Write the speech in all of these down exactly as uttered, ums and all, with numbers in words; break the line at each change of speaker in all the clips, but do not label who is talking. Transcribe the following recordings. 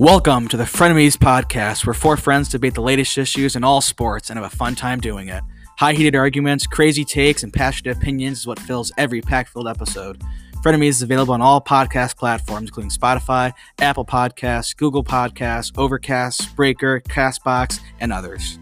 Welcome to the Frenemies Podcast, where four friends debate the latest issues in all sports and have a fun time doing it. High-heated arguments, crazy takes, and passionate opinions is what fills every pack-filled episode. Frenemies is available on all podcast platforms, including Spotify, Apple Podcasts, Google Podcasts, Overcast, Breaker, CastBox, and others.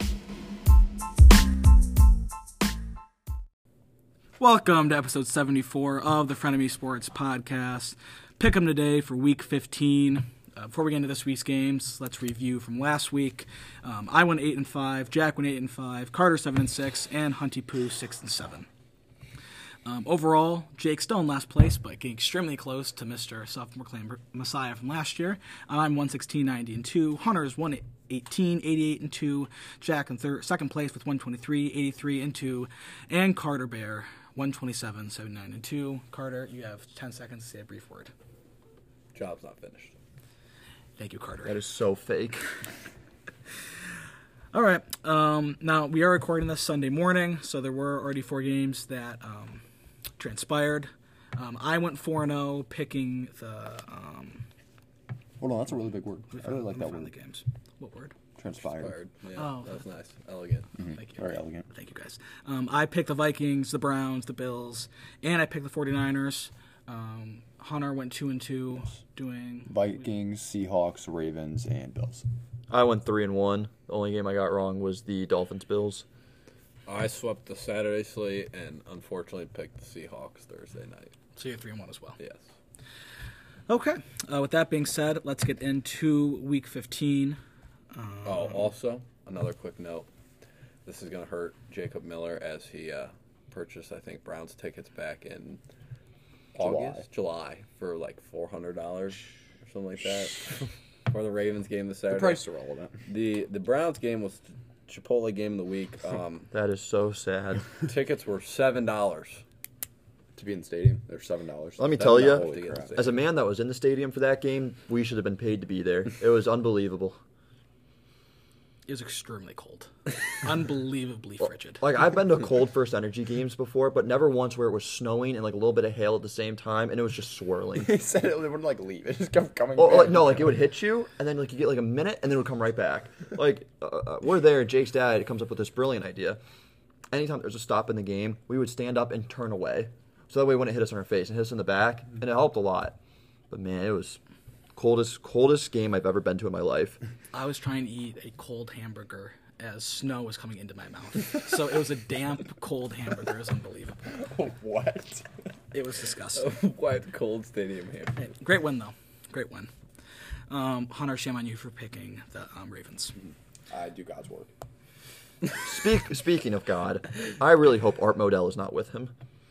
Welcome to episode seventy-four of the Frenemies Sports Podcast. Pick 'em today for week fifteen. Uh, before we get into this week's games, let's review from last week. Um, I went eight and five, Jack went eight and five, Carter seven and six, and Hunty Poo six and seven. Um, overall, Jake's still in last place, but getting extremely close to Mister Self-Proclaimed Messiah from last year. I'm one sixteen, ninety and two. Hunter's one eighteen, eighty-eight and two. Jack in third, second place with one twenty-three, eighty-three and two, and Carter Bear one twenty-seven, seventy-nine and two. Carter, you have ten seconds to say a brief word.
Job's not finished.
Thank you, Carter.
That is so fake.
All right. Um, now, we are recording this Sunday morning, so there were already four games that um, transpired. Um, I went four and oh, picking the... Um,
Hold on, that's a really big word. I really like that word.
The games. What word?
Transpired.
Transpired. Yeah,
Oh.
that was nice. Elegant.
Mm-hmm.
Thank you.
Very elegant.
Thank you, guys. Um, I picked the Vikings, the Browns, the Bills, and I picked the forty-niners. Um, Hunter went two and two, doing
Vikings, Seahawks, Ravens, and Bills.
I went three and one. The only game I got wrong was the Dolphins Bills.
I swept the Saturday slate and unfortunately picked the Seahawks Thursday night.
So you're three and one as well.
Yes.
Okay. Uh, with that being said, let's get into Week fifteen. Um,
Oh, also another quick note. This is going to hurt Jacob Miller as he uh, purchased, I think, Browns tickets back in August, July, for like four hundred dollars or something like that for the Ravens game this Saturday.
The price is irrelevant.
The the Browns game was Chipotle game of the week. Um,
That is so sad.
tickets were seven dollars.
To be in the stadium, they're seven dollars.
Let me tell you,
Holy crap.
as a man that was in the stadium for that game, we should have been paid to be there. It was unbelievable.
It was extremely cold. Unbelievably frigid.
Like, I've been to cold First Energy games before, but never once where it was snowing and like a little bit of hail at the same time, and it was just swirling.
He said it wouldn't like leave. It just kept coming
Well,
back.
like, no, like it would hit you, and then like you get like a minute, and then it would come right back. Like uh, uh, we're there, Jake's dad comes up with this brilliant idea. Anytime there's a stop in the game, we would stand up and turn away, so that way it wouldn't hit us in our face and hit us in the back, and it helped a lot. But man, it was coldest coldest game I've ever been to in my life.
I was trying to eat a cold hamburger as snow was coming into my mouth. So it was a damp, cold hamburger. It was unbelievable.
What?
It was disgusting.
Wide cold stadium here.
Hey, great win, though. Great win. Um, Hunter, shame on you for picking the um, Ravens.
I do God's work.
Speak, speaking of God, I really hope Art Modell is not with him.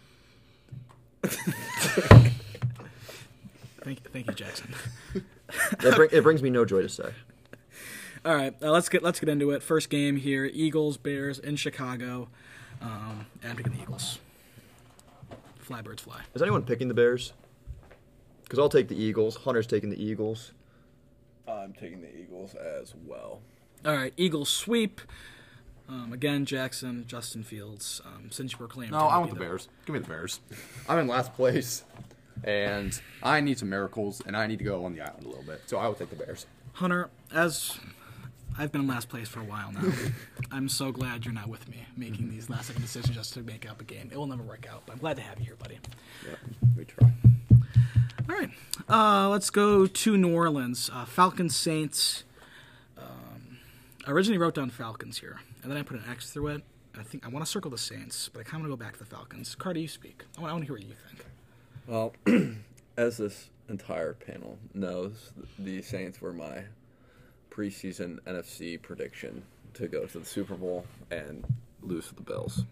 Thank, thank you, Jackson.
It, bring, it brings me no joy to say.
All right, uh, let's get let's get into it. First game here: Eagles, Bears in Chicago. Um, and I'm picking the Eagles. Fly, birds, fly.
Is anyone picking the Bears? Because I'll take the Eagles. Hunter's taking the Eagles.
I'm taking the Eagles as well.
All right, Eagles sweep. Um, again, Jackson, Justin Fields. Um, since you proclaimed,
No, I want the Bears. Give me the Bears. I'm in last place, and I need some miracles, and I need to go on the island a little bit. So I will take the Bears.
Hunter, as I've been in last place for a while now, I'm so glad you're not with me making these last second decisions just to make up a game. It will never work out, but I'm glad to have you here, buddy.
Yeah, we try.
All right, uh, let's go to New Orleans. Uh, Falcons Saints. Um, I originally wrote down Falcons here, and then I put an X through it. I think I want to circle the Saints, but I kind of want to go back to the Falcons. Carter, you speak. I want, I want to hear what you think.
Well, as this entire panel knows, the Saints were my preseason N F C prediction to go to the Super Bowl and lose to the Bills.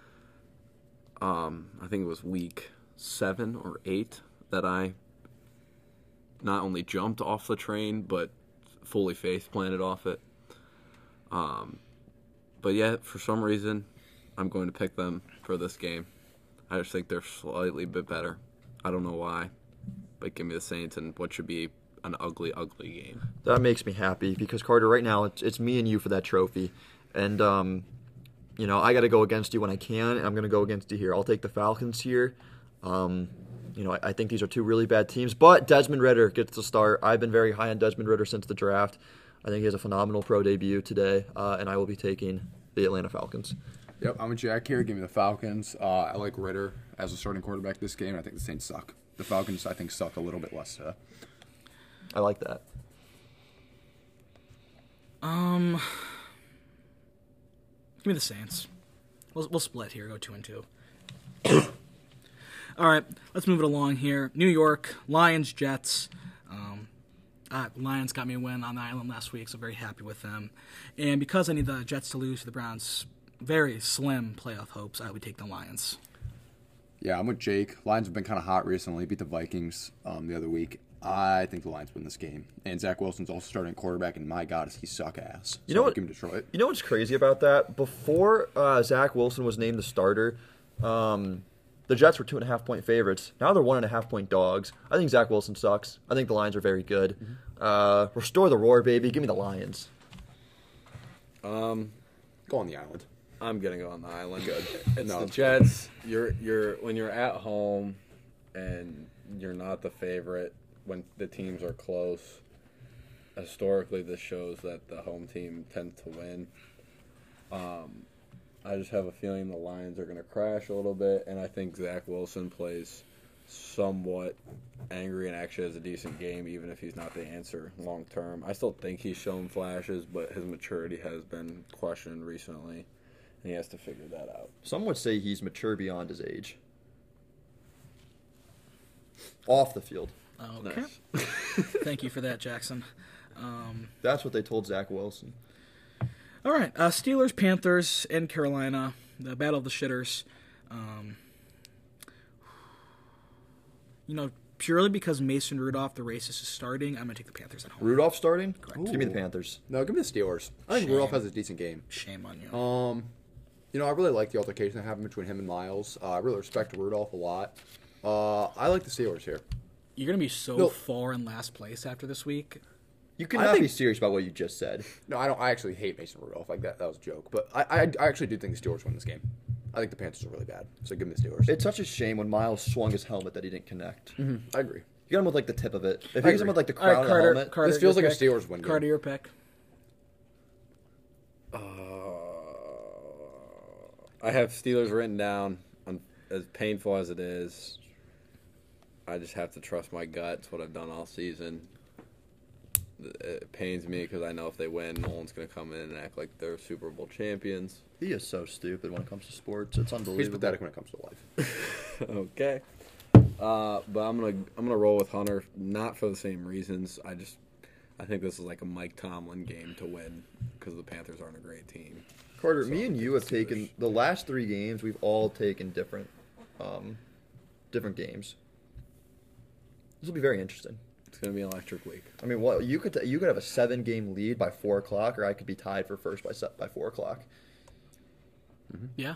Um, I think it was week seven or eight that I not only jumped off the train, but fully face planted off it. Um, but yet, for some reason, I'm going to pick them for this game. I just think they're slightly bit better. I don't know why, but give me the Saints and what should be an ugly, ugly game.
That makes me happy because, Carter, right now it's, it's me and you for that trophy. And, um, you know, I got to go against you when I can, and I'm going to go against you here. I'll take the Falcons here. Um, you know, I, I think these are two really bad teams. But Desmond Ritter gets the start. I've been very high on Desmond Ritter since the draft. I think he has a phenomenal pro debut today, uh, and I will be taking the Atlanta Falcons.
Yep, I'm with Jack here. Give me the Falcons. Uh, I like Ritter as a starting quarterback this game. I think the Saints suck. The Falcons, I think, suck a little bit less. Uh,
I like that.
Um, give me the Saints. We'll we'll split here. Go two and two. All right, let's move it along here. New York Lions Jets. Um, uh, Lions got me a win on the island last week, so very happy with them. And because I need the Jets to lose to the Browns, very slim playoff hopes, I would take the Lions.
yeah, I'm with Jake. Lions have been kind of hot recently. Beat the Vikings um, the other week. I think the Lions win this game. And Zach Wilson's also starting quarterback, and my God, does he suck ass.
You know
So
what?
Give him Detroit.
You know what's crazy about that? Before uh, Zach Wilson was named the starter, um, the Jets were two and a half point favorites. Now they're one and a half point dogs. I think Zach Wilson sucks. I think the Lions are very good.
Mm-hmm.
Uh, restore the roar, baby. Give me the Lions.
Um,
Go on the island.
I'm gonna go on the island.
Good.
It's
No,
the
it's
Jets. You're you're when you're at home, and you're not the favorite when the teams are close. Historically, this shows that the home team tends to win. Um, I just have a feeling the Lions are going to crash a little bit, and I think Zach Wilson plays somewhat angry and actually has a decent game, even if he's not the answer long term. I still think he's shown flashes, but his maturity has been questioned recently, and he has to figure that out.
Some would say he's mature beyond his age. Off the field.
Okay.
Nice.
Thank you for that, Jackson. Um,
That's what they told Zach Wilson.
all right, uh, Steelers, Panthers, in Carolina, the battle of the shitters. Um, you know, purely because Mason Rudolph, the racist, is starting, I'm going to take the Panthers at home.
Rudolph starting?
Correct.
Give me the
Ooh.
Panthers.
No, give me the Steelers. I think
Shame.
Rudolph has a decent game.
Shame on you.
Um, you know, I really like the altercation that happened between him and Miles. Uh, I really respect Rudolph a lot. Uh, I like the Steelers here.
You're going to be so
No.
far in last place after this week.
You
I
cannot
think-
be serious about what you just said.
No, I don't. I actually hate Mason Rudolph. Like that. That was a joke. But I, I, I actually do think the Steelers win this game. I think the Panthers are really bad. So give me the Steelers.
It's such a shame when Miles swung his helmet that he didn't connect.
I agree.
You got him with like the tip of it. If
I
he gets him
agree.
with like the
All right,
crown of the
Carter,
helmet,
Carter,
This feels
your
like a
pick.
Steelers win game.
Carter, your pick.
Uh, I have Steelers written down. On, as painful as it is, I just have to trust my gut. It's what I've done all season. It pains me because I know if they win, Nolan's going to come in and act like they're Super Bowl champions.
he is so stupid when it comes to sports. It's unbelievable.
He's pathetic when it comes to life.
Okay. Uh, but I'm gonna I'm gonna roll with Hunter, not for the same reasons. I just I think this is like a Mike Tomlin game to win because the Panthers aren't a great team.
Carter,
So,
me and you have
Steelers.
taken the last three games. We've all taken different, um, different games. This will be very interesting.
It's gonna be an electric week.
I mean, what you could you could have a seven game lead by four o'clock, or I could be tied for first by se- by four o'clock.
Yeah.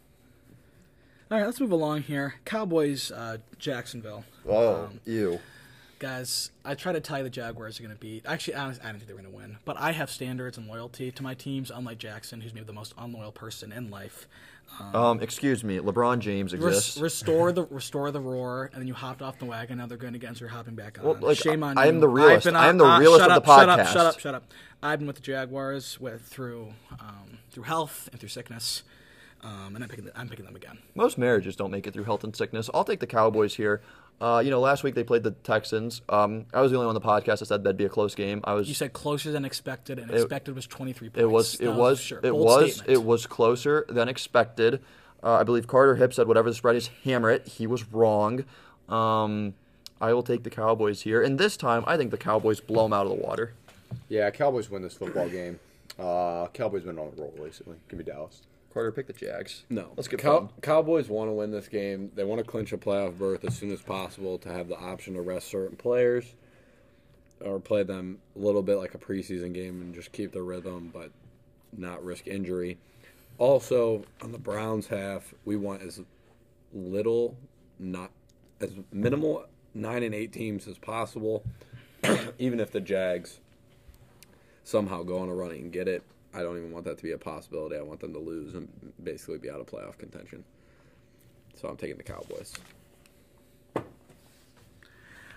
All right, let's move along here. Cowboys, uh, Jacksonville.
Oh,
Um,
ew.
Guys, I try to tell you the Jaguars are going to beat. Actually, honestly, I don't think they're going to win. But I have standards and loyalty to my teams, unlike Jackson, who's maybe the most unloyal person in life.
Um, excuse me, LeBron James
Res-
exists.
restore the restore the roar, and then you hopped off the wagon. Now they're going against you're hopping back on.
Well, like,
Shame on
I
you.
am the realist.
I've been,
I am the
uh,
realist
shut
of
up,
the
Shut up!
podcast.
Shut up! Shut up! I've been with the Jaguars with through um, through health and through sickness, um, and I'm picking the, I'm picking them again.
Most marriages don't make it through health and sickness. I'll take the Cowboys here. Uh, you know, last week they played the Texans. Um, I was the only one on the podcast that said that'd be a close game. I was.
You said closer than expected, and
It-
expected was twenty-three points.
It was.
That
It was.
sure,
It
bold
was.
statement.
It was closer than expected. Uh, I believe Carter Hip said whatever the spread is, hammer it. He was wrong. Um, I will take the Cowboys here, and this time I think the Cowboys blow them out of the water.
Yeah, Cowboys win this football game. Uh, Cowboys been on a roll recently. Give me Dallas.
Carter, pick the Jags.
No.
Let's get
Cow-
fun.
Cowboys want to win this game. They want to clinch a playoff berth as soon as possible to have the option to rest certain players or play them a little bit like a preseason game and just keep the rhythm but not risk injury. Also, on the Browns half, we want as little, not as minimal nine and eight teams as possible. Even if the Jags somehow go on a run and get it, I don't even want that to be a possibility. I want them to lose and basically be out of playoff contention. So I'm taking the Cowboys.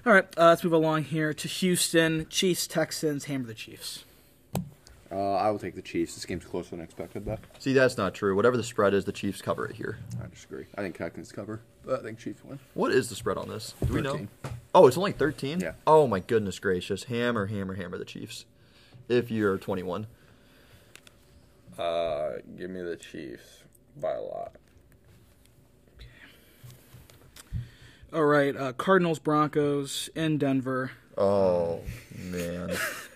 All right, uh, let's move along here to Houston. Chiefs, Texans, hammer the Chiefs.
Uh, I will take the Chiefs. This game's closer than expected, though.
See, that's not true. Whatever the spread is, the Chiefs cover it here.
I disagree. I think Texans cover, but I think Chiefs win.
What is the spread on this? Do we know?
thirteen.
Oh, it's only thirteen?
Yeah.
Oh, my goodness gracious. Hammer, hammer, hammer the Chiefs. If you're twenty-one.
Uh, give me the Chiefs by a lot.
All right, uh, Cardinals, Broncos in Denver.
Oh, man.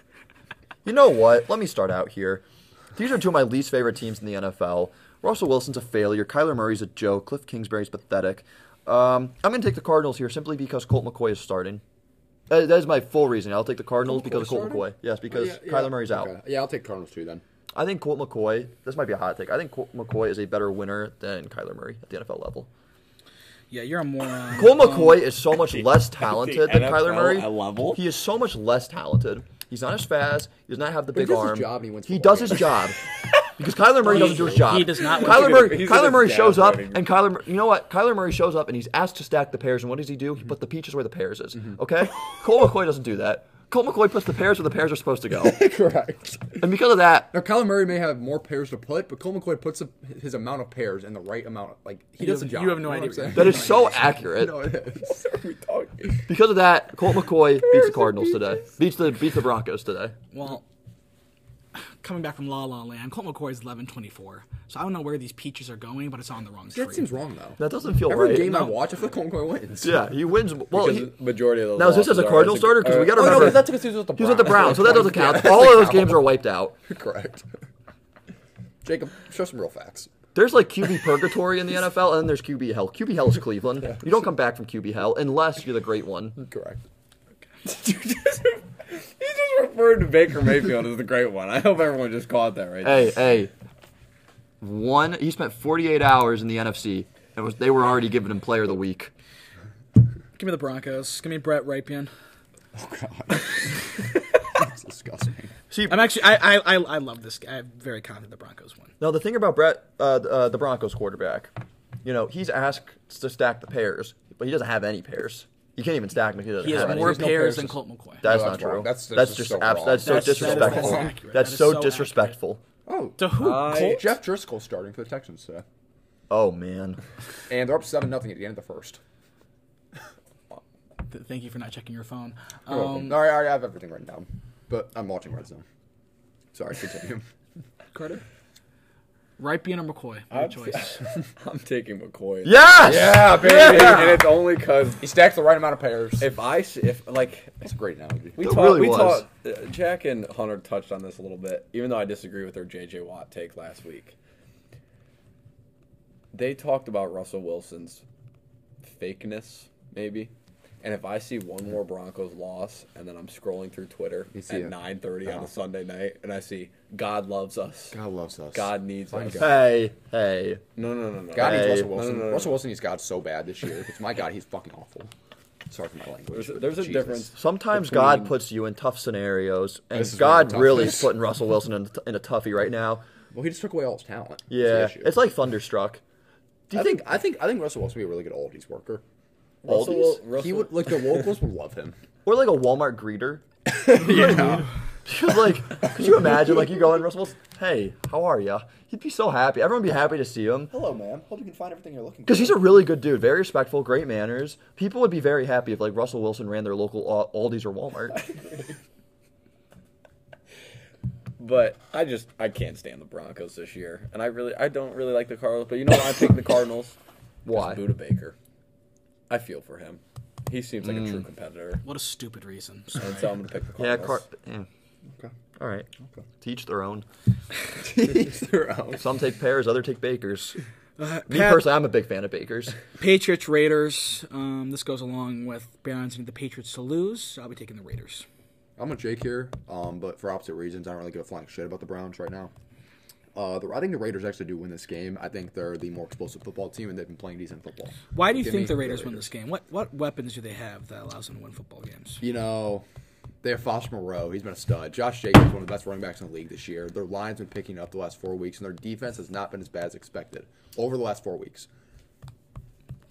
You know what? Let me start out here. These are two of my least favorite teams in the N F L. Russell Wilson's a failure. Kyler Murray's a joke. Cliff Kingsbury's pathetic. Um, I'm going to take the Cardinals here simply because Colt McCoy is starting. Uh, that is my full reason. I'll take the Cardinals
Colt
because of Colt
McCoy
McCoy. Yes, because
Oh, yeah,
Kyler
yeah.
Murray's out.
Okay. Yeah, I'll take Cardinals too then.
I think Colt McCoy, this might be a hot take, I think Colt McCoy is a better winner than Kyler Murray at the N F L level.
Yeah, you're a moron.
Colt
Um,
McCoy is so much less talented than
N F
Kyler
L
Murray.
level?
He is so much less talented. He's not as fast. He does not have the
But he
big
does his
arm.
job and he wins
He
football
does his
games.
job. Because Kyler Murray doesn't do his job.
He does not win.
Kyler
He's
Murray,
in a- he's
Kyler
in a
Murray
dad
shows up,
wedding.
and Kyler, Mur- you know what? Kyler Murray shows up, and he's asked to stack the pairs, and what does he do? He put the peaches where the pears is. Okay? Colt McCoy doesn't do that. Colt McCoy puts the pears where the pears are supposed to go.
Correct.
And because of that,
Now, Kyler Murray may have more pairs to put, but Colt McCoy puts a, his amount of pairs in the right amount. Of, like he
You
does
have-
the job.
you have no
know what
idea
I'm saying?
what
that is so accurate.
No, it is.
What are we talking?
Because of that, Colt McCoy beats the Cardinals today. Beats the beats the Broncos today.
Well, coming back from La La Land, Colt McCoy is eleven twenty-four. So I don't know where these peaches are going, but it's on the wrong tree.
That seems wrong though.
That doesn't feel
Every
right.
game I
No.
watch, I feel like Colt McCoy wins.
Yeah, he wins. Well,
Because
he,
the majority of those.
now is this as a
losses are
Cardinal
as
starter? Because we got to
Oh no,
remember
that's because he was with the
he was with the Browns, so that doesn't count.
Yeah,
All of those
doesn't
games
count.
are wiped out.
Correct. Jacob, show some real facts.
There's like Q B purgatory in the N F L, and then there's Q B hell. Q B hell is Cleveland. You don't come back from Q B hell unless you're the great one.
Correct.
you just, you just referred to Baker Mayfield as the great one. I hope everyone just caught that right.
Hey, hey. One, he spent forty-eight hours in the N F C, and was they were already giving him Player of the Week.
Give me the Broncos. Give me Brett Ripien.
Oh god. That's disgusting.
See,
I'm actually, I, I, I, I love this guy. I'm very confident the Broncos win.
now the thing about Brett, uh, uh, the Broncos quarterback, you know, he's asked to stack the pairs, but he doesn't have any pairs. You can't even stack him if he doesn't
He has
have any.
more
There's no
pairs
pairs
than
to-
Colt McCoy.
That's
No,
not
that's
true.
wrong. That's-
That's,
that's
just
so
abs-
wrong.
that's so
That's- that is
disrespectful.
so accurate.
That's
That is
so
so
disrespectful.
Oh,
To who?
I-
Colt?
Jeff Driscoll's starting for the Texans today,
Oh man.
and they're up seven nothing at the end of the first.
Th- Thank you for not checking your phone.
You're welcome.
Um,
No, I already have everything written down, but I'm watching Red Zone. Sorry, continue.
Carter? Ripien or McCoy? Your
I'm,
choice.
I'm taking McCoy.
Yes.
Yeah, baby.
Yeah.
and it's only because
He stacked the right amount of pairs.
if I s- if like
That's a great analogy.
we
It
talked,
really
we
was.
talked. Uh, Jack and Hunter touched on this a little bit, even though I disagree with their J J Watt take last week. They talked about Russell Wilson's fakeness, maybe. And if I see one more Broncos loss, and then I'm scrolling through Twitter
You see
at
it.
nine thirty on
Oh.
a Sunday night, and I see God loves us,
God loves us.
God needs
Find
us.
God.
Hey, hey.
No, no, no, no.
God needs
Hey.
Russell Wilson.
No, no, no, no.
Russell Wilson needs God so bad this year. Because my God, he's fucking awful. Sorry for my language.
There's a-
but
there's a
Jesus.
difference.
Sometimes
Between-
God puts you in tough scenarios, and
This is one of
God
the
really is
toughest.
putting Russell Wilson in, in a toughie right now.
Well, he just took away all his talent. That's the
Yeah,
issue.
it's like Thunderstruck. Do you
I
think?
think I think I think Russell Wilson would be a really good oldies worker.
Russell,
Oldies?
Russell,
He would like the locals would love him.
Or like a Walmart greeter? Yeah. Because like, could you imagine like you go in Russell Wilson? Hey, how are ya? He'd be so happy. Everyone would be happy to see him.
Hello, man. Hope you can find everything you're looking for.
Because he's a really good dude, very respectful, great manners. People would be very happy if like Russell Wilson ran their local Al- Aldi's or Walmart.
But I just I can't stand the Broncos this year, and I really I don't really like the Cardinals. But you know why I picked the Cardinals?
Why?
Buda Baker. I feel for him. He seems like a
Mm.
true competitor,
What a stupid reason.
and so I'm gonna pick the
Yeah,
Cardinals.
Car- yeah.
Okay.
All right.
Okay.
Teach their own.
He's their own.
Some take pears, other take bakers.
Uh,
Me
Pat-
personally, I'm a big fan of bakers.
Patriots, Raiders. Um, this goes along with Barons need the Patriots to lose. So I'll be taking the Raiders.
I'm a Jake here, um, but for opposite reasons. I don't really give a flying shit about the Browns right now. Uh, the, I think the Raiders actually do win this game. I think they're the more explosive football team, and they've been playing decent football.
Why do you
Give
think
me
the Raiders win this game? What what weapons do they have that allows them to win football games?
You know, they have Foster Moreau. He's been a stud. Josh Jacobs, one of the best running backs in the league this year. Their line's been picking up the last four weeks, and their defense has not been as bad as expected over the last four weeks.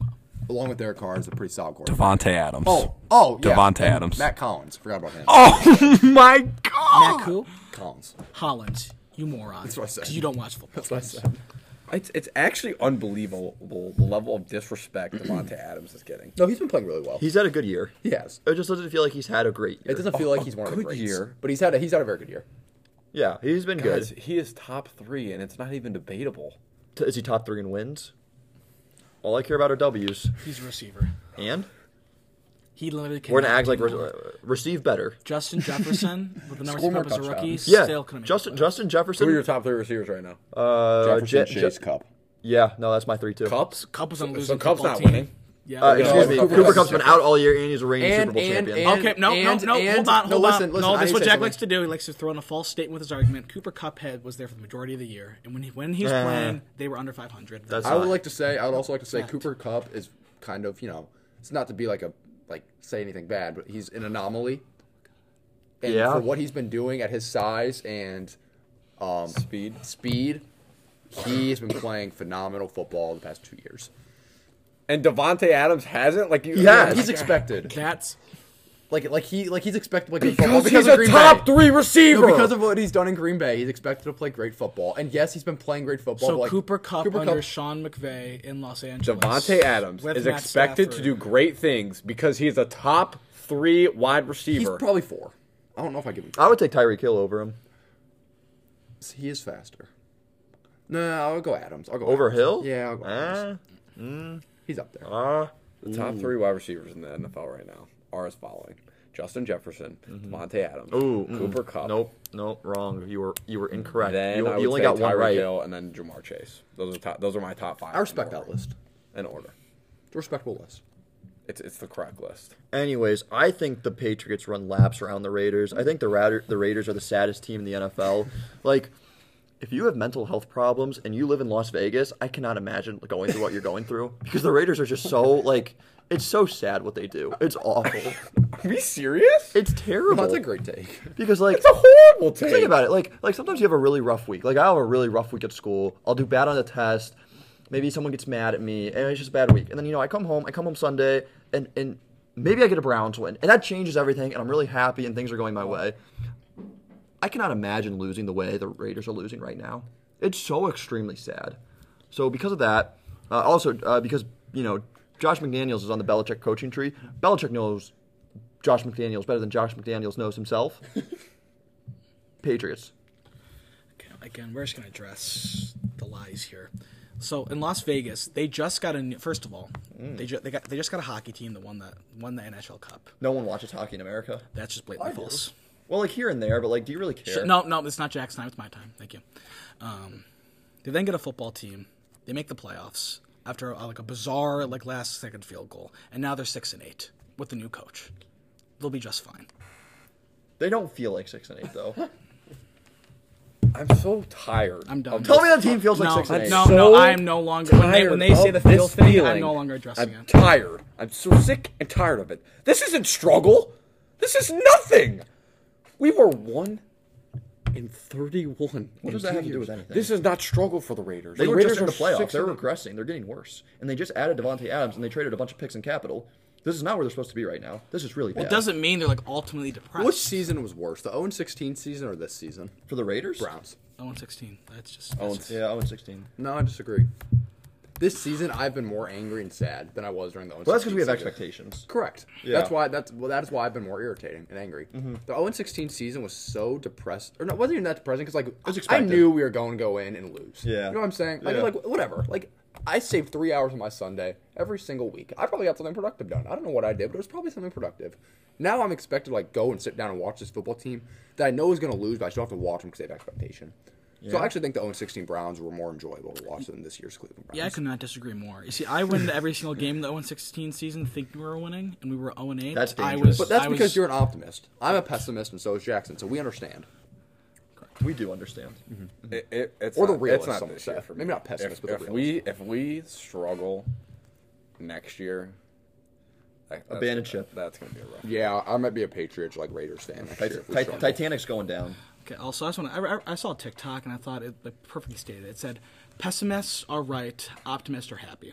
along with Derek Carr, is a pretty solid quarterback.
Devontae Adams.
Oh, oh, yeah.
Devontae
and
Adams.
Matt Collins. Forgot about him.
Oh my God!
Matt who?
Collins.
Hollins. You moron.
That's what I said.
'Cause you don't watch football.
That's what I said.
It's it's actually unbelievable the level of disrespect Devontae Adams is getting.
No, he's been playing really well.
He's had a good year.
He has.
It just doesn't feel like he's had a great year.
It doesn't feel
A-
like
a
he's one of the
good
greats.
year.
But he's had a, he's had a very good year.
Yeah, he's been
Guys,
good.
he is top three, and it's not even debatable.
T- Is he top three in wins? All I care about are W's.
He's a receiver.
And
He literally
we're gonna
cannot
act like
do
re-
more.
uh, receive better.
Justin Jefferson with the numbers
Score
he
more
put up as a rookie.
touchdowns.
Yeah,
Still couldn't make
Justin
the playoffs.
Justin
Who
Jefferson.
are your top three receivers right now?
Uh,
Jefferson,
Je-
Chase,
Je-
Cup.
Yeah, no, that's my three too.
Cups?
Cup was on a
So-
losing
so Cup's
football
not
team.
winning.
Yeah.
Uh,
yeah.
excuse me,
Cooper
Cooper
Kupp's
Cup's been out all year, and he's a reigning
And-
Super Bowl
and-
champion.
and-
Okay, no,
And-
no, no,
and-
hold on,
no,
hold
listen,
on.
listen,
no,
I
this is
need
what
to say
Jack
something.
likes to do. He likes to throw in a false statement with his argument. Cooper Cuphead was there for the majority of the year, and when he when he was
Eh.
playing, they were under five hundred.
That's
I would
not-
like to say, I would also like to say,
Fact.
Cooper Cup is kind of, you know, it's not to be like a like say anything bad, but he's an anomaly. And
Yeah.
for what he's been doing at his size and um,
Speed.
speed, he's been playing phenomenal football the past two years.
And Devontae Adams hasn't? Like you,
He has.
He's expected,
That's
like like he like he's expected to play good
because
football
he's
of
a
Green
top
Bay.
three receiver.
No, because of what he's done in Green Bay, he's expected to play great football. And yes, he's been playing great football.
so
but, like,
Cooper Cup
Cooper
under
Kupp-
Sean McVay in Los Angeles.
Devontae Adams
with
is
Matt
expected to
Stafford.
do great things because he's a top three wide
he's
receiver.
probably four. I don't know if I give him.
I would take Tyreek Hill over him.
He is faster. No, I'll go Adams. I'll go
Over
Adams.
Hill?
Yeah, I'll go Adams.
Uh,
He's up there.
uh,
The top three wide receivers in the N F L right now are as following: Justin Jefferson, Devontae Adams,
ooh,
Cooper
mm,
Kupp.
Nope, nope, wrong. You were you were incorrect.
Then
you
I would
you only
say
got one
Tyreek
right.
Hill and then Jamar Chase. Those are top, those are my top five.
I respect
in
that
order.
list.
In order,
It's a respectable list.
it's it's the correct list.
Anyways, I think the Patriots run laps around the Raiders. I think the Raider, the Raiders are the saddest team in the N F L. Like, if you have mental health problems and you live in Las Vegas, I cannot imagine going through what you're going through because the Raiders are just so like it's so sad what they do. It's awful.
Are you serious?
It's terrible.
That's a great take.
because like
It's a horrible take.
think about it. Like like sometimes you have a really rough week. Like I have a really rough week at school. I'll do bad on a test. Maybe someone gets mad at me, and it's just a bad week. And then you know I come home. I come home Sunday, and and maybe I get a Browns win, and that changes everything. And I'm really happy, and things are going my way. I cannot imagine losing the way the Raiders are losing right now. It's so extremely sad. So because of that, uh, also uh, because you know Josh McDaniels is on the Belichick coaching tree. Belichick knows Josh McDaniels better than Josh McDaniels knows himself. Patriots.
Okay, again, we're just going to address the lies here. So in Las Vegas, they just got a new, first of all, they just they got they just got a hockey team that won the won the N H L Cup.
No one watches hockey in America.
That's just blatantly false.
Well, like here and there, but like, do you really care?
No, no, it's not Jack's time. It's my time. Thank you. Um, they then get a football team. They make the playoffs after uh, like a bizarre like last second field goal, and now they're six and eight with the new coach. They'll be just fine.
They don't feel like six and eight though.
I'm so tired.
I'm done.
of
Tell
this.
me that team feels like
No,
six and eight.
no,
So
no. I am no longer when they when they say
tired
the
of this
field thing. I'm
feeling.
no longer addressing
I'm
it.
tired. I'm so sick and tired of it. This isn't struggle. This is nothing. We were one in thirty-one.
What does that have to do with anything?
This is not struggle for the Raiders.
They
the
were
Raiders
just in the
are
playoffs.
six
They're
and-
regressing. They're getting worse. And they just added Devontae Adams, and they traded a bunch of picks and capital. This is not where they're supposed to be right now. This is really bad.
It doesn't mean they're like ultimately depressed.
Which season was worse, the oh and sixteen season or this season?
For the Raiders?
Browns.
oh and sixteen. That's just
Oh,
that's-
Yeah, oh and sixteen.
No, I disagree. This season, I've been more angry and sad than I was during the oh and
Well, that's because
sixteen
we have
season.
expectations.
Correct.
Yeah.
That's why. That's well. That is why I've been more irritating and angry. The oh and sixteen season was so depressed, or no, it wasn't even that depressing because like I
expected.
knew we were going to go in and lose.
Yeah.
You know what I'm saying? Like,
Yeah.
like whatever. Like I saved three hours of my Sunday every single week. I probably got something productive done. I don't know what I did, but it was probably something productive. Now I'm expected to like go and sit down and watch this football team that I know is going to lose, but I still have to watch them because they have expectation. So I actually think the oh and sixteen Browns were more enjoyable to watch than this year's Cleveland Browns.
Yeah, I could not disagree more. You see, I went into every single game in the oh and sixteen season thinking we were winning, and we were oh and eight.
That's
I
dangerous.
was,
But that's
I
because
was,
you're an optimist. I'm a pessimist, and so is Jackson. So we understand.
We do understand.
It, it, it's
Or the
not,
realist,
It's not
some would
this
say.
year for me.
Maybe not pessimist,
if,
but the
if
realist.
we if we struggle next year, that- that's-
Abandon ship.
That's gonna be a rough.
Yeah, I might be a Patriots like Raiders fan next year. if we
Tit-
struggle.
Titanic's going down.
Okay, also, I, just wanna, I, I I saw a TikTok, and I thought it like, perfectly stated. It said, pessimists are right, optimists are happy.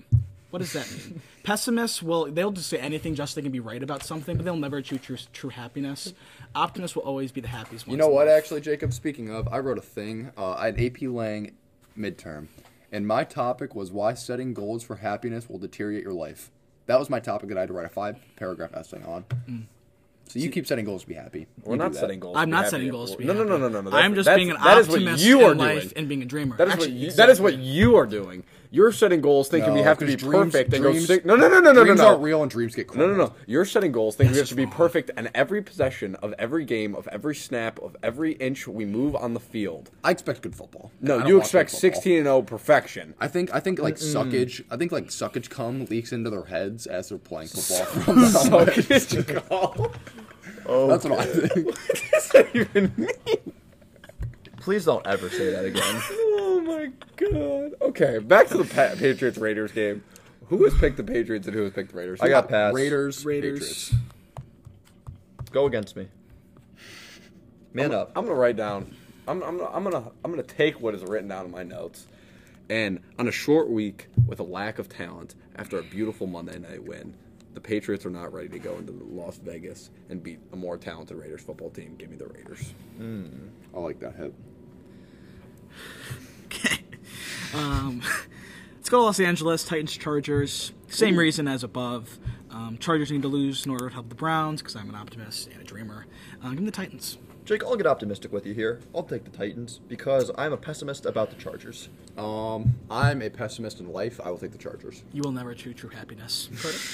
What does that mean? Pessimists will they'll just say anything just so they can be right about something, but they'll never achieve true, true happiness. Optimists will always be the happiest ones.
You know
in
what,
life.
actually, Jacob? Speaking of, I wrote a thing. Uh, I had A P Lang midterm, and my topic was why setting goals for happiness will deteriorate your life. That was my topic that I had to write a five-paragraph essay on. Mm. So you keep setting goals to be happy.
We're
You
not
do that.
setting goals.
I'm
to be
not
happy.
setting goals to be
no,
happy.
No, no, no, no, no.
I'm just
That's-
being an
that is what
optimist
you are
in life
doing.
and being a dreamer.
That is
Actually,
what you,
exactly.
that is what you are doing. You're setting goals thinking
No,
we have to be
'cause dreams-
perfect and go
dreams-
sick. No, no, no, no, no, no,
Dreams
no.
aren't real and dreams get
No,
crushed.
no, no. You're setting goals thinking we have
This
to be
is wrong.
perfect in every possession of every game, of every snap, of every inch we move on the field.
I expect good football.
No,
I don't
you
want
expect
good football.
sixteen and oh perfection.
I think I think like suckage. I think like suckage cum leaks into their heads as they're playing football. From the helmet.
Oh,
That's what I think.
What does that even mean?
please don't ever say that again.
Oh my god. Okay, back to the pa- Patriots Raiders game. Who has picked the Patriots and who has picked the Raiders?
I got Pats.
Raiders.
Raiders.
Patriots.
Go against me. Man up.
I'm gonna write down. I'm, I'm, I'm gonna I'm gonna take what is written down in my notes, and on a short week with a lack of talent after a beautiful Monday night win, the Patriots are not ready to go into Las Vegas and beat a more talented Raiders football team. Give me the Raiders.
I like that hit.
Okay. Um, let's go to Los Angeles. Titans, Chargers. Same
Ooh.
reason as above. Um, Chargers need to lose in order to help the Browns because I'm an optimist and a dreamer. Uh, give me the Titans.
Jake, I'll get optimistic with you here. I'll take the Titans because I'm a pessimist about the Chargers.
Um, I'm a pessimist in life. I will take the Chargers.
You will never achieve true happiness.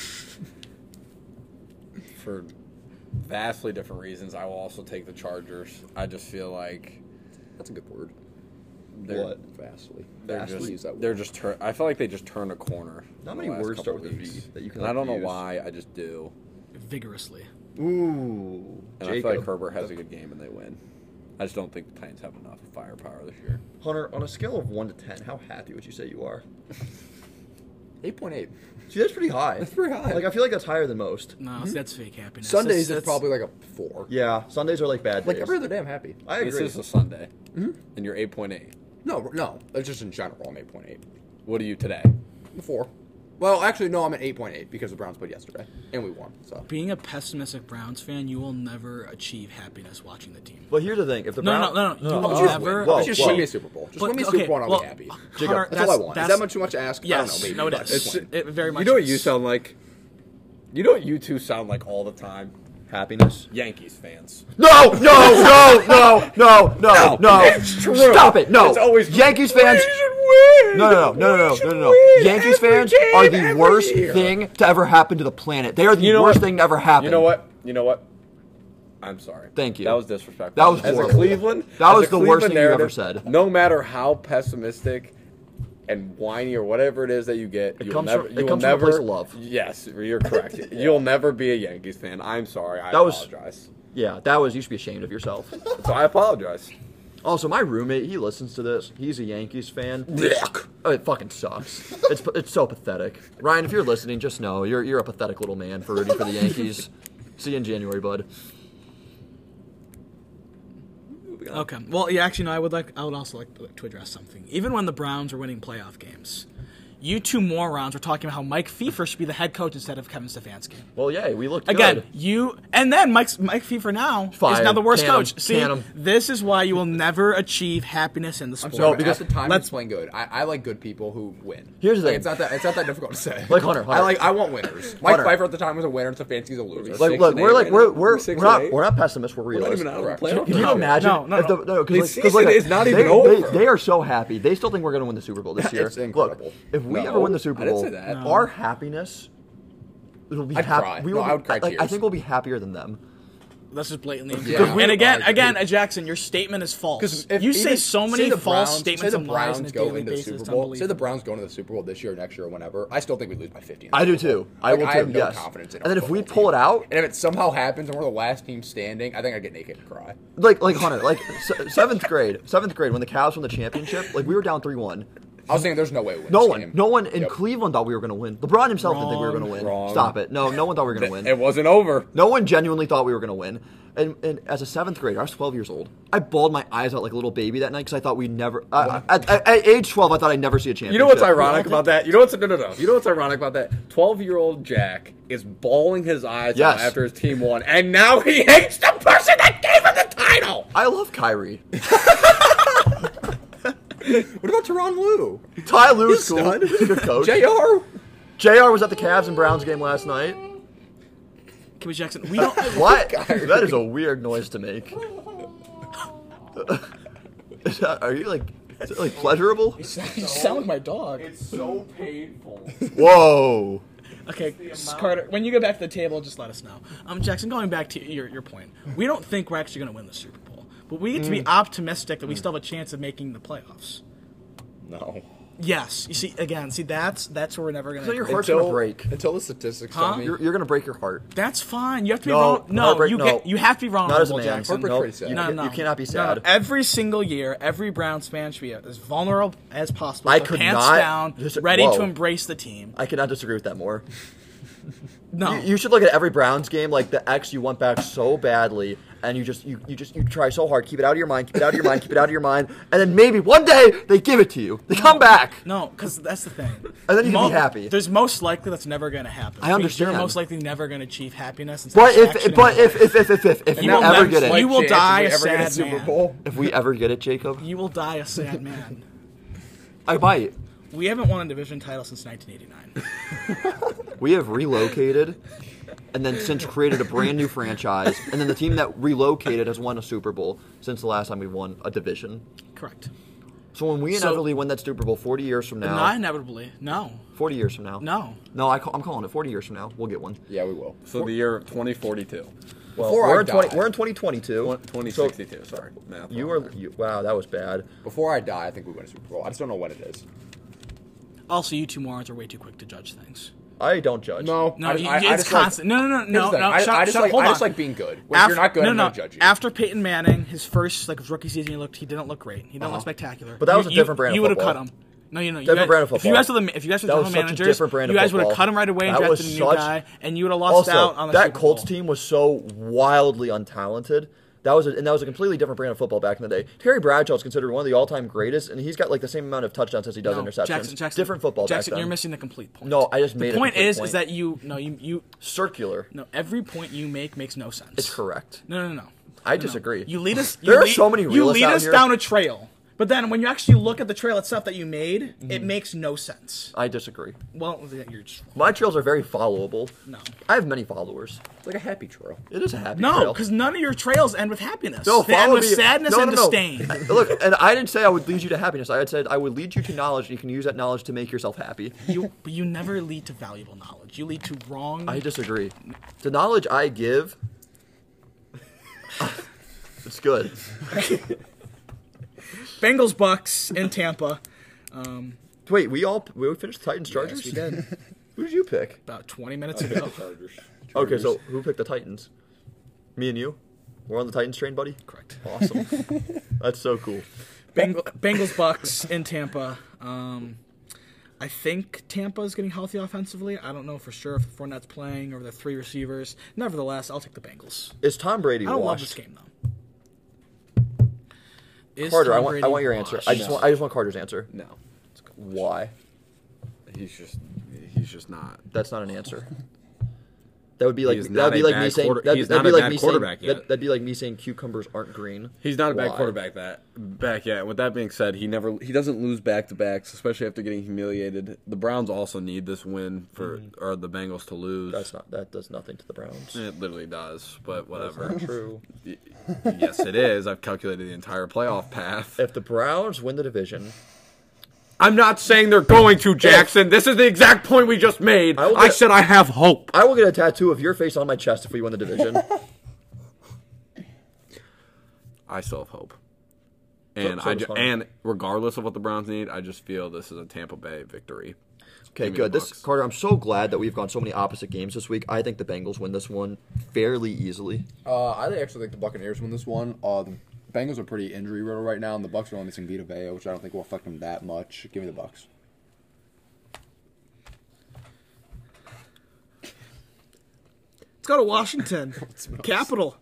For vastly different reasons, I will also take the Chargers. I just feel like
That's a good word.
they're
What?
Vastly.
they're
Vastly
just
use that word.
they're just turn. I feel like they just turned a corner.
Not
in
many
the last
words
couple
start with a
weeks.
V that you can,
And I don't know
use.
why. I just do.
Vigorously.
Ooh.
And I feel like Herbert has a good game and they win. I just don't think the Titans have enough firepower this year.
Hunter, on a scale of one to ten, how happy would you say you are?
eight point eight.
See, that's pretty high.
That's pretty high.
Like, I feel like that's higher than most.
No, see, that's fake happiness.
Sundays
That's-
is
that's-
probably like a four.
Yeah, Sundays are like bad
Like
days.
every other day I'm happy.
I
This
agree.
is a Sunday,
Mm-hmm.
and you're eight point eight.
No, no. It's just in general. I'm eight point eight.
What are you today?
Four. Well, actually, no. I'm at eight point eight because the Browns played yesterday and we won. So
Being a pessimistic Browns fan, you will never achieve happiness watching the team.
But here's the thing: if the
No,
Browns,
no, no, no. You
I'll
will
just
never.
win.
Whoa,
just
whoa.
win me a Super Bowl. Just
But-
win me a
okay,
Super Bowl and I'll
well,
be happy.
Hunter,
That's, all I want. Is
that's-
that much too much to ask?
Yes,
I don't know. Maybe.
no, it
but
is.
just win.
It very much
You know what
is.
you sound like? You know what you two sound like all the time?
happiness.
Yankees fans.
No, no, no, no, no, no, no.
it's true.
Stop it. No.
It's always
Yankees fans.
We should win.
No, no, no, no, no,
We
no, no,
should
no.
win
Yankees
every
fans
game,
are the
every
worst
year.
thing to ever happen to the planet. They are the
You know
worst
what?
thing to ever happen.
You know what? You know what? I'm sorry.
Thank you.
That was disrespectful.
That was
as
horrible.
a Cleveland.
That
as
was
a
the worst
Cleveland
thing you ever
narrative,
said.
No matter how pessimistic and whiny or whatever it is that you get, you will
comes
never.
from- it
you will
comes from a
never.
place of love.
Yes, you're correct. You'll never be a Yankees fan. I'm sorry. I
That was-
apologize.
Yeah, that was. You should be ashamed of yourself.
So I apologize.
Also, my roommate, he listens to this. He's a Yankees fan.
Yuck.
Oh, it fucking sucks. It's it's so pathetic. Ryan, if you're listening, just know you're you're a pathetic little man for rooting for the Yankees. See you in January, bud.
Okay. Well, yeah. Actually, no. I would like. I would also like to, to address something. Even when the Browns are winning playoff games, you two morons were talking about how Mike Pfeiffer should be the head coach instead of Kevin Stefanski.
Well, yeah, we looked
Again,
good.
you and then Mike's, Mike Pfeiffer now is
Fired.
now the worst
Can him.
coach. See,
Can him.
this is why you will never achieve happiness in the
I'm
sport.
sorry,
No, because-
at the time
let's-
it's playing good. I, I like good people who win.
Here's the
Like,
thing.
It's not that it's not that difficult to say.
Like Hunter, Hunter.
I like I want winners. Mike
Hunter.
Pfeiffer at the time was a winner. Stefanski's a loser.
Like-
Like,
Six
look,
and
we're
eight
like
right
we're
now.
we're
We're six
we're not
and eight.
we're not pessimists. We're
We're not
realists.
even out of the
Correct.
playoff.
Can you
No,
imagine?
no, no,
if the,
no.
no, 'cause
The
like, 'cause
season
like,
is not
they,
even
they,
over.
They are so happy. They still think we're going to win the Super Bowl this year.
It's incredible.
Look, if we
No,
ever win the Super
I didn't
Bowl,
say that.
No.
our happiness will be
I'd
hap-
cry.
We
No,
will
I
be-
would cry
like, I
tears.
think we'll be happier than them.
Let's just blatantly.
Yeah.
And and again,
Uh,
again,
dude.
uh, Jackson, your statement is false.
Because if
You say
even-
so
say
many
the
false
Browns-
statements
say the
and lies on
Browns
a
go
daily
into the
basis.
Super
It's
Bowl. Say the
unbelievable.
Browns go into the Super Bowl this year, next year, or whenever. I still think we lose by fifty. in the
I do
Super Bowl.
too. I
Like,
will
I
too.
have no
yes.
confidence in
And
our
then if we
football
pull it
team.
out,
and if it somehow happens and we're the last team standing, I think I'd get naked and cry.
like like Hunter, like se- seventh grade, seventh grade when the Cavs won the championship, like we were down three one.
I was saying there's no way we win
No
this
one,
game.
no one in
Yep.
Cleveland thought we were going to win. LeBron himself didn't think we were going to win.
Wrong.
Stop it. No, no one thought we were going to win.
It wasn't over.
No one genuinely thought we were going to win. And, and as a seventh grader, I was twelve years old. I bawled my eyes out like a little baby that night because I thought we'd never. Uh, at, at, at age twelve, I thought I'd never see a championship.
You know what's ironic about that? You know what's no no no. You know what's ironic about that? Twelve-year-old Jack is bawling his eyes
Yes.
out after his team won, and now he hates the person that gave him the title.
I love Kyrie.
What about Tyronn Lue?
Ty Lue's
He's
cool.
stud.
He's a good coach.
J R.
J R was at the Cavs and Browns game last night.
Kimmy Jackson, we don't.
What? That is a weird noise to make. Is that, are you like, is it like pleasurable?
You sound like my dog.
It's so painful.
Whoa.
Okay, Carter, when you go back to the table, just let us know. Um, Jackson, going back to your, your point, we don't think we're actually going to win the Super Bowl, but we get to be optimistic that we still have a chance of making the playoffs.
No.
Yes, you see, again, see, that's that's where we're never going
So
to.
your heart's gonna break.
Until the statistics
Huh?
tell me.
You're, you're gonna break your heart.
That's fine. You have to be
No,
wrong. No,
heartbreak,
you
no.
get you have to be wrong.
Not as a
Lamar
man.
Jackson.
Heartbreak's
Nope.
pretty sad.
You,
No,
can,
no,
you cannot be
No,
sad.
no. Every single year, every Browns fan should be as vulnerable as possible.
I
with
could
pants
not
down,
dis-
ready
whoa.
to embrace the team.
I cannot disagree with that more.
No,
You, you should look at every Browns game like the X you want back so badly, and you just you, you just you try so hard, keep it out of your mind, keep it out of your mind, keep it out of your mind, and then maybe one day they give it to you. They come back.
no, because that's the thing.
And then you can be happy.
There's most likely that's never going to happen.
I understand.
You're most likely never going to achieve happiness. And
But
satisfaction
if but
in
if
life.
if if if if, if
And
you
that
ever
left
get it,
like- You will
chance
die
if
a
we ever get
sad
a Super
man.
Bowl.
if we ever get it, Jacob,
you will die a sad man.
I might.
We haven't won a division title since nineteen eighty-nine.
We have relocated, and then since created a brand new franchise, and then the team that relocated has won a Super Bowl since the last time we won a division.
Correct.
So when we
So-
inevitably win that Super Bowl forty years from now,
Not inevitably. No.
forty years from now,
No.
no, I call, I'm calling it forty years from now, we'll get one.
Yeah, we will.
So the year of twenty forty-two.
Well,
Before
we're
I
in twenty,
die.
we're in twenty twenty-two.
twenty
So
sixty-two, sorry. Math
you
wrong
are
there.
you, wow, that was bad.
Before I die, I think we win a Super Bowl. I just don't know when it is.
Also, you two morons are way too quick to judge things.
I don't judge.
No,
No,
I,
you,
I, I
it's
just like-
constant. no, no, no,
Here's
no,
the thing.
no.
I,
shut,
I just
shut,
like
hold
I
on.
just like being good. When
After-
you're not good,
no,
I'm
no.
gonna judge you.
After Peyton Manning, his first like his rookie season, he looked he didn't look great. He didn't
Uh-huh.
look spectacular.
But that
You-
was a
you-
different brand of
You would have
football.
cut him. No, you know, you
Different
guys,
brand of
If you
football.
guys were the if you guys were
That
the
was
general
such a
managers,
different brand
you
of
guys would have
football.
cut him right away and
That
drafted
was
a new
such-
guy, and you would have lost
Also,
out on the
that
Super
Colts
Bowl.
team was so wildly untalented. That was a, and that was a completely different brand of football back in the day. Terry Bradshaw is considered one of the all-time greatest, and he's got like the same amount of touchdowns as he does
No,
interceptions.
Jackson, Jackson,
different football
Jackson,
back then.
you're missing the complete point.
No, I just made a
the point
complete
is
point.
is that you no you you
Circular.
no every point you make makes no sense.
It's correct.
No, no, no. no.
I
No, no.
disagree.
You lead us. You
There are
lead,
so many
You
realists
lead
out
us
here.
down a trail, but then when you actually look at the trail itself that you made,
Mm-hmm.
it makes no sense.
I disagree.
Well, you're just
My trails are very followable.
no,
I have many followers.
It's like a happy trail.
It is a happy
no,
trail.
because none of your trails end with happiness.
No,
they end
follow
with
me.
sadness
no,
and
no, no.
disdain.
Look, and I didn't say I would lead you to happiness. I had said I would lead you to knowledge, and you can use that knowledge to make yourself happy.
You, but you never lead to valuable knowledge. You lead to wrong.
I disagree. The knowledge I give, it's good.
Bengals Bucks in Tampa. Um,
Wait, we all we finished Titans Chargers.
yes, we did
Who did you pick?
about twenty minutes ago.
Chargers.
Okay, so who picked the Titans? Me and you. We're on the Titans train, buddy.
Correct.
Awesome. That's so cool.
Bengal, Bengals Bucks in Tampa. Um, I think Tampa is getting healthy offensively. I don't know for sure if Fournette's playing or the three receivers. Nevertheless, I'll take the Bengals.
Is Tom Brady
I don't love
washed?
this game though. Is
Carter,
Tom
I want
Brady
I want your answer.
washed?
I just want I just want Carter's answer.
No.
Why?
He's just he's just not.
That's not an answer. That would be like
He's
that
not
would be
a
like
bad
me saying
quarter-
that'd,
he's
that'd
not
be
a
like
bad
me saying
quarterback yet.
that, that'd be like me saying cucumbers aren't green.
He's not a bad
Why?
quarterback that back yet. With that being said, he never he doesn't lose back to backs, especially after getting humiliated. The Browns also need this win for or the Bengals to lose.
That's not that does nothing to the Browns.
It literally does, but whatever.
Not true.
Yes, it is. I've calculated the entire playoff path.
If the Browns win the division,
I'm not saying they're going to, Jackson. This is the exact point we just made.
I will
I
get-
said I have hope.
I will get a tattoo of your face on my chest if we win the division.
I still have hope. And
So- so
I
does
ju-
Hunter.
and regardless of what the Browns need, I just feel this is a Tampa Bay victory.
Okay,
Give me
good.
the
This
Bucks.
Carter, I'm so glad that we've gone so many opposite games this week. I think the Bengals win this one fairly easily.
Uh, I actually think the Buccaneers win this one. Uh, the Bengals are pretty injury riddled right now, and the Bucks are only missing Vita Vea, which I don't think will affect them that much. Give me the Bucks.
Let's go to Washington. Capital.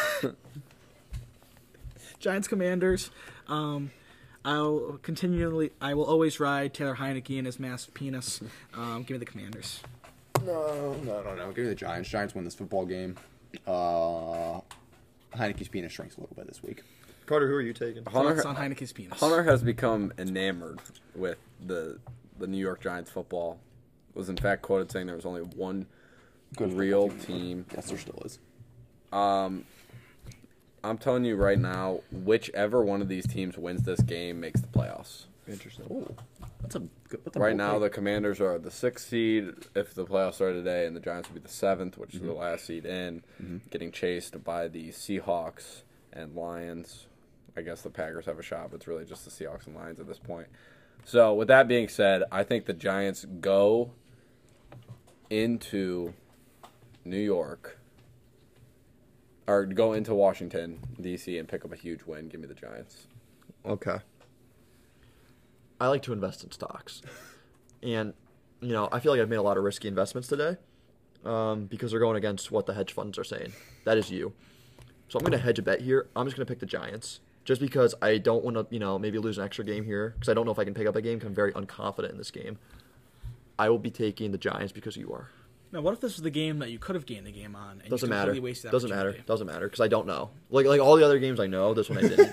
Giants Commanders. Um, I'll continually. I will always ride Taylor Heineke and his massive penis. Um, give me the Commanders.
No, no, no, no. Give me the Giants. Giants win this football game. Uh, Heineke's penis shrinks a little bit this week.
Carter, who are you taking?
Thoughts on Heineke's penis.
Hunter has become enamored with the the New York Giants football. Was in fact quoted saying there was only one
Good
real
football
team.
Yes, there still is.
Um, I'm telling you right now, whichever one of these teams wins this game makes the playoffs.
Interesting.
Ooh, that's a good. That's a
Right
bold
now,
take.
the Commanders are the sixth seed if the playoffs start today, and the Giants would be the seventh, which is the last seed in,
Mm-hmm.
getting chased by the Seahawks and Lions. I guess the Packers have a shot, but it's really just the Seahawks and Lions at this point. So, with that being said, I think the Giants go into New York, or go into Washington, D C, and pick up a huge win. Give me the Giants.
Okay. I like to invest in stocks. And, you know, I feel like I've made a lot of risky investments today um, because they're going against what the hedge funds are saying. That is you. So I'm going to hedge a bet here. I'm just going to pick the Giants just because I don't want to, you know, maybe lose an extra game here because I don't know if I can pick up a game because I'm very unconfident in this game. I will be taking the Giants because you are.
Now, what if this was the game that you could have gained a game on? And
Doesn't
you
matter.
completely wasted that
Doesn't matter.
opportunity?
Doesn't matter because I don't know. Like like all the other games I know, this one I didn't.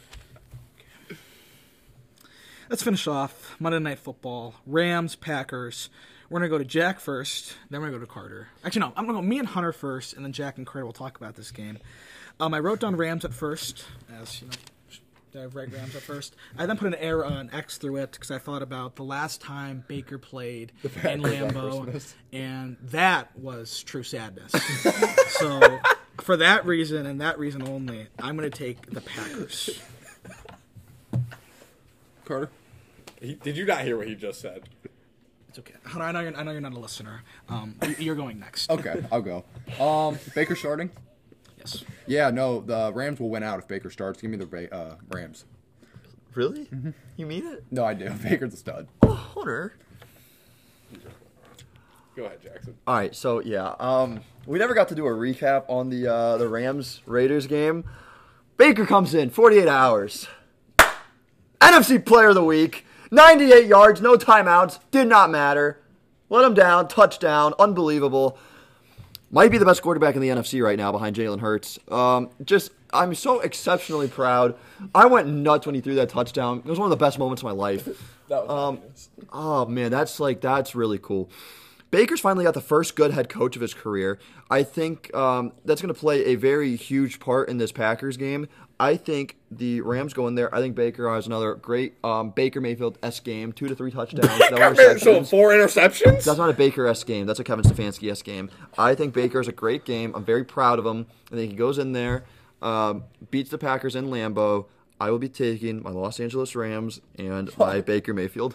Let's finish off Monday Night Football. Rams, Packers. We're going to go to Jack first, then we're going to go to Carter. Actually, no, I'm going to go me and Hunter first, and then Jack and Carter will talk about this game. Um, I wrote down Rams at first, as, you know, did I write Rams at first? I then put an arrow, an X through it, because I thought about the last time Baker played in
Packers on
Lambeau,
Christmas.
and that was true sadness. So, for that reason, and that reason only, I'm going to take the Packers.
Carter.
He, did you not hear what he just said?
It's okay. Hunter, I know you're, I know you're not a listener. Um, you- you're going next.
Okay, I'll go. Um, Baker starting.
Yes.
Yeah, no, the Rams will win out if Baker starts. Give me the Ra- uh, Rams.
Really? You mean it?
No, I do. Baker's a stud.
Oh, Hunter.
Go ahead, Jackson.
All right, so yeah, um, we never got to do a recap on the uh, the Rams Raiders game. Baker comes in forty-eight hours. N F C Player of the Week, ninety-eight yards, no timeouts, did not matter. Let him down, touchdown, unbelievable. Might be the best quarterback in the N F C right now behind Jalen Hurts. Um, just, I'm so exceptionally proud. I went nuts when he threw that touchdown. It was one of the best moments of my life.
That was
Um, oh man, that's like that's really cool. Baker's finally got the first good head coach of his career. I think um, that's going to play a very huge part in this Packers game. I think the Rams go in there. I think Baker has another great um, Baker Mayfield-esque game, two to three touchdowns, no
so
interceptions.
four interceptions?
That's not a Baker-esque game. That's a Kevin Stefanski-esque game. I think Baker is a great game. I'm very proud of him. I think he goes in there, um, beats the Packers in Lambeau. I will be taking my Los Angeles Rams and my Baker Mayfield.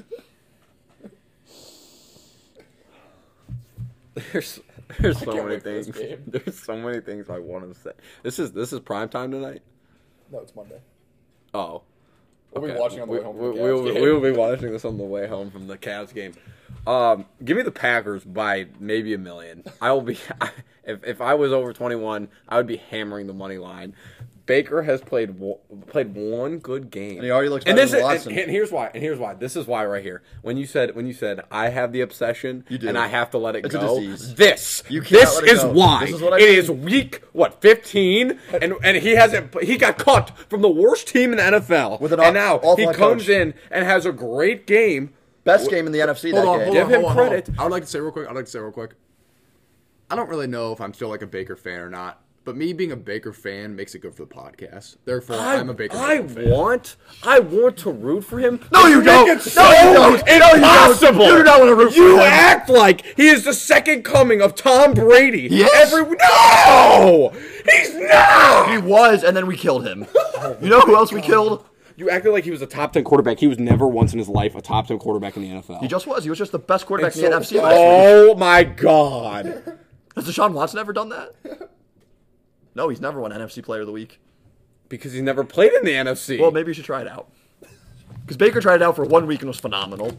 There's there's so
can't
many
wait for this
things.
game.
There's so many things I want to say. This is this is prime time tonight.
No, it's Monday.
Oh,
We'll be watching on the
we,
way home from
we,
the
we
Cavs
will,
game.
we will be watching this on the way home from the Cavs game. Um, give me the Packers by maybe a million. I will be if if I was over twenty-one, I would be hammering the money line. Baker has played wo- played one good game,
And he already looks
and
better
this
than
is,
Watson.
and, and here's why. And here's why. This is why right here. When you said when you said I have the obsession
You do.
and I have to let it
It's a
go.
disease.
This
You can't
this
let it
is
go.
why
This is what I
it
mean.
is week what fifteen, and and he hasn't he got cut from the worst team in the N F L,
With an
and
aw-
now
awful
he
head
comes
coach.
in and has a great game.
Best game in the N F C
Hold
that
on,
game.
hold
Give
on,
him
hold on, hold on.
credit.
I would like to say real quick. I'd like to say real quick. I don't really know if I'm still like a Baker fan or not, but me being a Baker fan makes it good for the podcast. Therefore, I, am a Baker
I
fan.
want I want to root for him.
No, you
make
don't.
It
No,
so
you don't. No, you don't.
impossible.
You do not want to root for
You
him.
act like he is the second coming of Tom Brady.
He is?
Every no, he's not.
He was, and then we killed him. You know who else we killed?
You acted like he was a top ten quarterback. He was never once in his life a top ten quarterback in the N F L.
He just was. He was just the best quarterback
And
in the
so-
N F C last week.
Oh my god.
Has Deshaun Watson ever done that? No, he's never won N F C Player of the Week.
Because he's never played in the N F C.
Well, maybe you should try it out. Because Baker tried it out for one week and was phenomenal.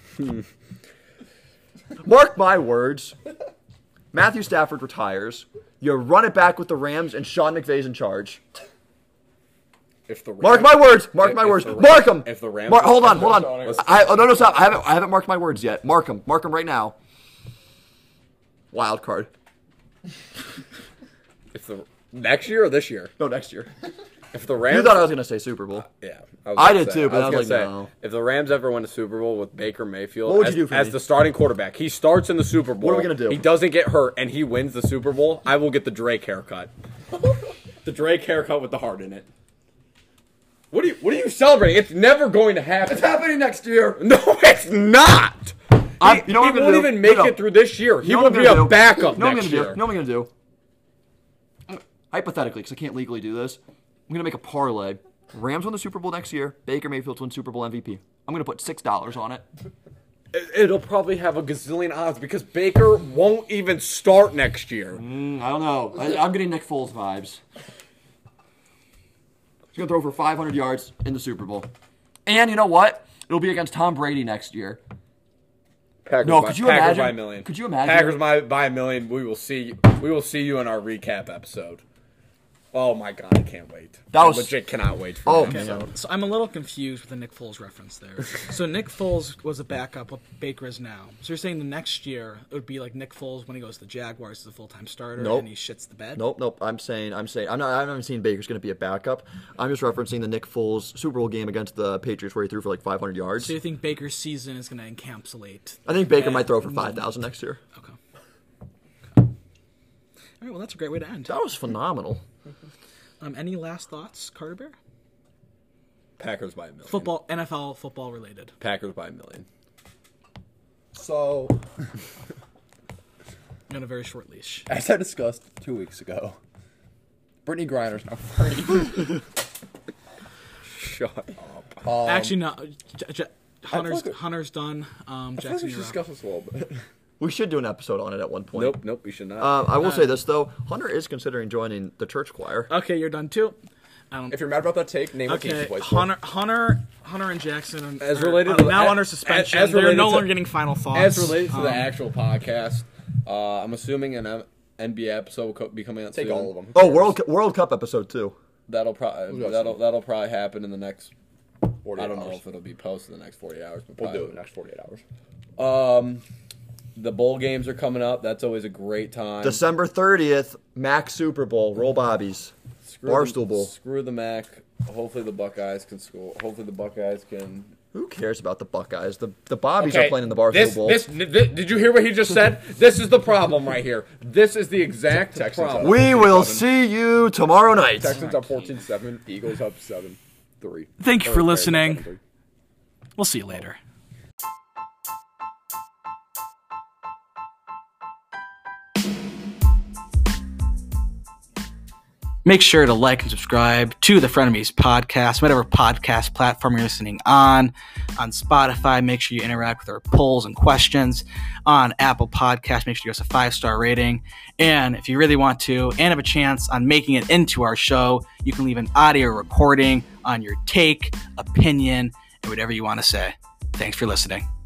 Mark my words. Matthew Stafford retires. You run it back with the Rams, and Sean McVay's in charge.
If the Rams,
Mark my words. Mark
if-
my
if
words.
the Rams-
Mark them.
If the Rams,
Mark, hold on, hold on.
Let's-
I, oh, no, no, stop. I haven't, I haven't marked my words yet. Mark them. Mark them right now. Wild card.
If the next year or this year,
No, next year.
if the Rams,
You thought I was going to say Super Bowl.
yeah, I, was
I
gonna
did
say-
too, but I was
gonna
like,
say,
no.
If the Rams ever win a Super Bowl with Baker Mayfield
What would
as,
you do for
as
me?
the starting quarterback, he starts in the Super Bowl.
What are we gonna do?
He doesn't get hurt, and he wins the Super Bowl. I will get the Drake haircut. The Drake haircut with the heart in it. What are you? What are you celebrating? It's never going to happen.
It's happening next year.
No, it's not.
I'm-
he
you know what
he
I'm
won't
gonna do?
even make
No, no.
it through this year. He
You know
will
what
be
I'm
a
gonna do?
backup
You know what I'm
next
gonna
year.
do? You know what I'm going to do? Hypothetically, because I can't legally do this, I'm going to make a parlay. Rams win the Super Bowl next year. Baker Mayfield wins Super Bowl M V P. I'm going to put six dollars on it.
It- It'll probably have a gazillion odds because Baker won't even start next year.
Mm, I don't know. I, I'm getting Nick Foles vibes. He's going to throw for five hundred yards in the Super Bowl. And you know what? It'll be against Tom Brady next year.
Packers
No,
by,
could you
Packers
imagine-
by a million.
could you imagine-
Packers by, by a million. We will see. We will see you in our recap episode. Oh my god, I can't wait.
That was-
I legit cannot wait for
Oh,
that
man.
episode.
So I'm a little confused with the Nick Foles reference there. So Nick Foles was a backup, what Baker is now. So you're saying the next year it would be like Nick Foles when he goes to the Jaguars as a full-time starter
Nope.
and he shits the bed?
Nope, nope. I'm saying, I'm saying, I'm not. I haven't seen Baker's going to be a backup. I'm just referencing the Nick Foles Super Bowl game against the Patriots where he threw for like five hundred yards.
So you think Baker's season is going to encapsulate?
I think Baker
Yeah.
might throw for five thousand next year.
Okay. Okay. All right, well, that's a great way to end.
That was phenomenal.
Um, any last thoughts, Carter Bear?
Packers by a million.
Football, N F L football related.
Packers by a million.
So,
You got a very short leash.
as I discussed two weeks ago, Brittany Griner's now free.
Shut up.
Um,
Actually, no. J- J- Hunter's,
like-
Hunter's done. Um,
I feel like
Jackson,
we should
you're up.
discuss this a little bit.
We should do an episode on it at one point.
Nope, nope. We should not.
Um, I will say this though, Hunter is considering joining the church choir.
Okay, you're done too. I don't.
If you're mad about that take, name what team she
Okay,
plays for.
Hunter, Hunter, Hunter, and Jackson
As
are,
related
are
to the-
now
as-
under suspension.
as- as
They're
related
no
to-
longer getting final thoughts.
As related to the
Um,
actual podcast, uh, I'm assuming an uh, N B A episode will co- be coming out
Take
soon.
all of them.
Oh, World Cu- World Cup episode too.
That'll probably
got
that'll
some?
that'll probably happen in the next.
forty-eight
I don't know
hours.
if it'll be posted in the next forty hours, but
We'll do
probably
it in the next forty-eight hours.
Um, the bowl games are coming up. That's always a great time.
December thirtieth, Mac Super Bowl, roll bobbies.
Screw
Barstool
the,
Bowl.
Screw the Mac. Hopefully the Buckeyes can score. Hopefully the Buckeyes can.
Who cares about the Buckeyes? The the Bobbies are playing in the Barstool
this,
Bowl.
This, this, did you hear what he just said? This is the problem right here. This is the exact
Texans
problem.
up.
we will see you tomorrow night.
Texans up fourteen seven. Eagles up seven three.
Thank you
Or,
for
sorry,
listening.
seven three.
We'll see you later. Make sure to like and subscribe to the Frenemies podcast, whatever podcast platform you're listening on. On Spotify, make sure you interact with our polls and questions. On Apple Podcasts, make sure you give us a five-star rating. And if you really want to and have a chance on making it into our show, you can leave an audio recording on your take, opinion, and whatever you want to say. Thanks for listening.